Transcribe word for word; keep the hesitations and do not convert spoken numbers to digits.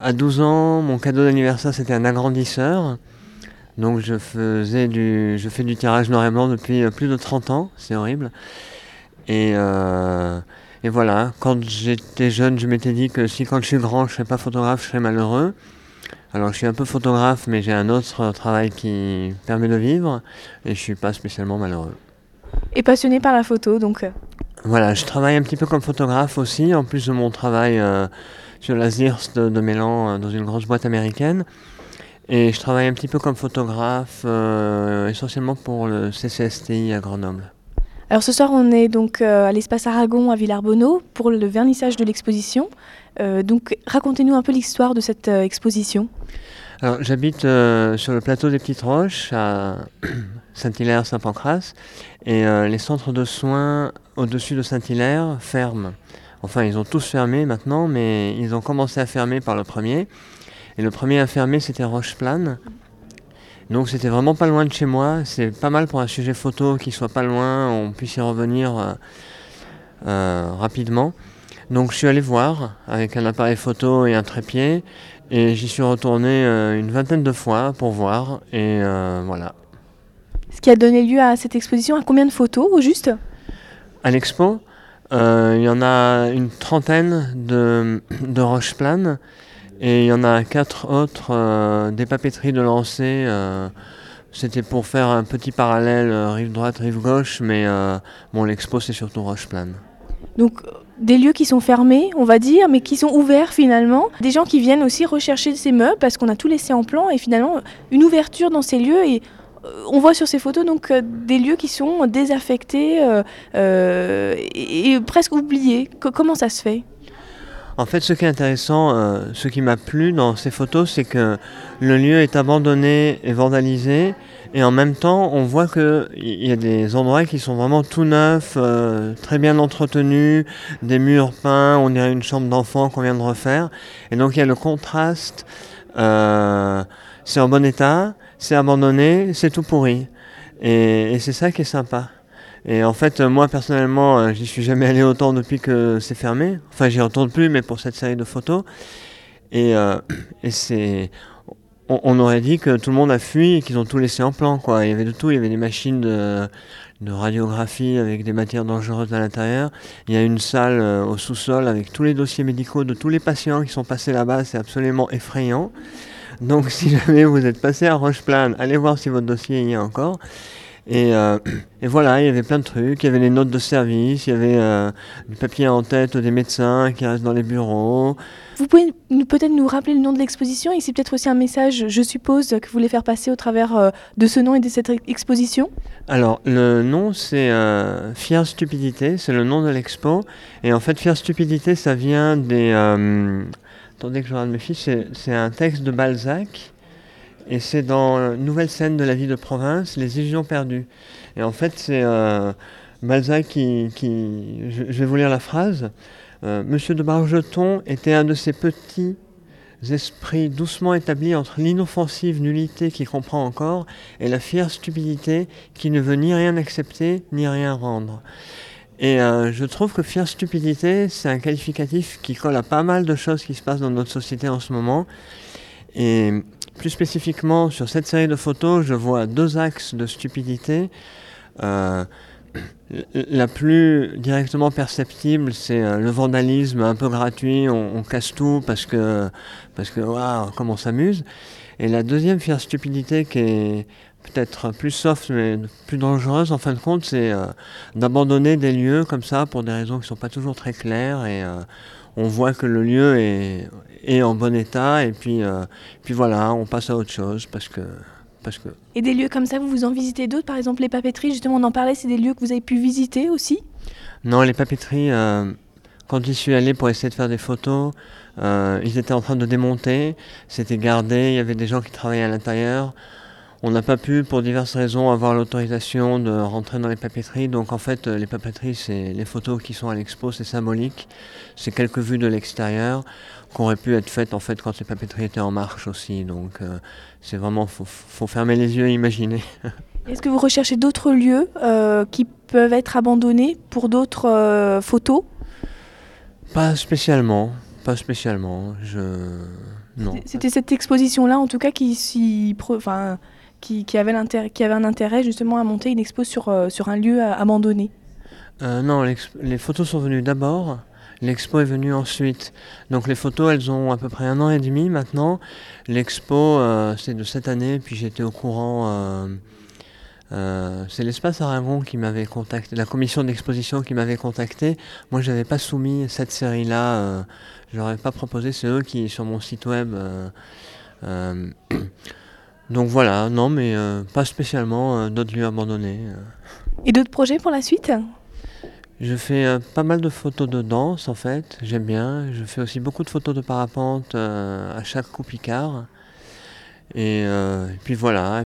À douze ans, mon cadeau d'anniversaire, c'était un agrandisseur. Donc je faisais du, je fais du tirage noir et blanc depuis plus de trente ans, c'est horrible. Et, euh, et voilà, quand j'étais jeune, je m'étais dit que si quand je suis grand, je ne serais pas photographe, je serais malheureux. Alors je suis un peu photographe, mais j'ai un autre travail qui permet de vivre, et je ne suis pas spécialement malheureux. Et passionné par la photo, donc. Voilà, je travaille un petit peu comme photographe aussi, en plus de mon travail euh, sur la Zirst de, de Mélan, euh, dans une grosse boîte américaine. Et je travaille un petit peu comme photographe, euh, essentiellement pour le C C S T I à Grenoble. Alors ce soir, on est donc euh, à l'espace Aragon à Villarbonneau pour le vernissage de l'exposition. Euh, donc racontez-nous un peu l'histoire de cette euh, exposition. Alors j'habite euh, sur le plateau des Petites Roches à Saint-Hilaire-Saint-Pancras et euh, les centres de soins au-dessus de Saint-Hilaire ferment. Enfin, ils ont tous fermé maintenant, mais ils ont commencé à fermer par le premier. Et le premier à fermer, c'était Rocheplane. Donc c'était vraiment pas loin de chez moi. C'est pas mal pour un sujet photo qui soit pas loin, on puisse y revenir euh, euh, rapidement. Donc je suis allé voir avec un appareil photo et un trépied. Et j'y suis retourné euh, une vingtaine de fois pour voir. Et euh, voilà. Ce qui a donné lieu à cette exposition, à combien de photos au juste? À l'expo, euh, il y en a une trentaine de, de Rocheplane. Et il y en a quatre autres, euh, des papeteries de lancer. Euh, c'était pour faire un petit parallèle euh, rive droite, rive gauche. Mais euh, bon, l'expo, c'est surtout Rocheplane. Donc des lieux qui sont fermés, on va dire, mais qui sont ouverts finalement. Des gens qui viennent aussi rechercher ces meubles parce qu'on a tout laissé en plan et finalement une ouverture dans ces lieux. Et euh, on voit sur ces photos donc euh, des lieux qui sont désaffectés euh, euh, et, et presque oubliés. Co- comment ça se fait? En fait, ce qui est intéressant, euh, ce qui m'a plu dans ces photos, c'est que le lieu est abandonné et vandalisé. Et en même temps, on voit qu'il y a des endroits qui sont vraiment tout neufs, euh, très bien entretenus, des murs peints, on dirait une chambre d'enfant qu'on vient de refaire. Et donc il y a le contraste, euh, c'est en bon état, c'est abandonné, c'est tout pourri. Et, et c'est ça qui est sympa. Et en fait, moi personnellement, euh, j'y suis jamais allé autant depuis que c'est fermé. Enfin, j'y retourne plus, mais pour cette série de photos. Et, euh, et c'est, on, on aurait dit que tout le monde a fui et qu'ils ont tout laissé en plan, quoi. Il y avait de tout. Il y avait des machines de, de radiographie avec des matières dangereuses à l'intérieur. Il y a une salle euh, au sous-sol avec tous les dossiers médicaux de tous les patients qui sont passés là-bas. C'est absolument effrayant. Donc, si jamais vous êtes passé à Rocheplane, allez voir si votre dossier y est encore. Et, euh, et voilà, il y avait plein de trucs, il y avait les notes de service, il y avait euh, du papier en tête des médecins qui restent dans les bureaux. Vous pouvez nous- peut-être nous rappeler le nom de l'exposition et c'est peut-être aussi un message, je suppose, que vous voulez faire passer au travers euh, de ce nom et de cette ex- exposition. Alors, le nom, c'est euh, Fière Stupidité, c'est le nom de l'expo. Et en fait, Fière Stupidité, ça vient des... Euh, attendez que je regarde mes fiches, c'est, c'est un texte de Balzac. Et c'est dans Nouvelle scène de la vie de province, Les illusions perdues. Et en fait, c'est euh, Balzac qui... qui je, je vais vous lire la phrase. Euh, Monsieur de Bargeton était un de ces petits esprits doucement établis entre l'inoffensive nullité qui comprend encore et la fière stupidité qui ne veut ni rien accepter ni rien rendre. Et euh, je trouve que fière stupidité, c'est un qualificatif qui colle à pas mal de choses qui se passent dans notre société en ce moment. Et plus spécifiquement, sur cette série de photos, je vois deux axes de stupidité. Euh, la plus directement perceptible, c'est euh, le vandalisme un peu gratuit, on, on casse tout parce que, parce que waouh, comme on s'amuse. Et la deuxième fière stupidité qui est peut-être plus soft mais plus dangereuse en fin de compte, c'est euh, d'abandonner des lieux comme ça pour des raisons qui ne sont pas toujours très claires et euh, on voit que le lieu est, est en bon état et puis, euh, puis voilà, on passe à autre chose parce que, parce que Et des lieux comme ça, vous vous en visitez d'autres, par exemple les papeteries, justement on en parlait, c'est des lieux que vous avez pu visiter aussi? non, les papeteries, euh, quand j'y suis allé pour essayer de faire des photos, euh, ils étaient en train de démonter, c'était gardé, il y avait des gens qui travaillaient à l'intérieur. On n'a pas pu, pour diverses raisons, avoir l'autorisation de rentrer dans les papeteries. Donc en fait, les papeteries, c'est les photos qui sont à l'expo, c'est symbolique. C'est quelques vues de l'extérieur qui auraient pu être faites en fait quand les papeteries étaient en marche aussi. Donc euh, c'est vraiment, faut, faut fermer les yeux et imaginer. Est-ce que vous recherchez d'autres lieux euh, qui peuvent être abandonnés pour d'autres euh, photos? Pas spécialement, pas spécialement. Je non. C'était cette exposition-là, en tout cas, qui, s'y pro- enfin, qui, qui, avait l'intérêt- qui avait un intérêt justement à monter une expo sur, euh, sur un lieu euh, abandonné. Euh, non, l'ex- les photos sont venues d'abord, l'expo est venue ensuite. Donc les photos, elles ont à peu près un an et demi maintenant. L'expo, euh, c'est de cette année, puis j'étais au courant. euh, euh, c'est l'Espace Aragon qui m'avait contacté, la commission d'exposition qui m'avait contacté. Moi, je n'avais pas soumis cette série-là, euh, je leur avais pas proposé, c'est eux qui, sur mon site web. euh, euh, donc voilà, non, mais euh, pas spécialement euh, d'autres lieux abandonnés. euh. Et d'autres projets pour la suite? Je fais euh, pas mal de photos de danse en fait, j'aime bien. Je fais aussi beaucoup de photos de parapente euh, à chaque coup Picard. Et, euh, et puis voilà.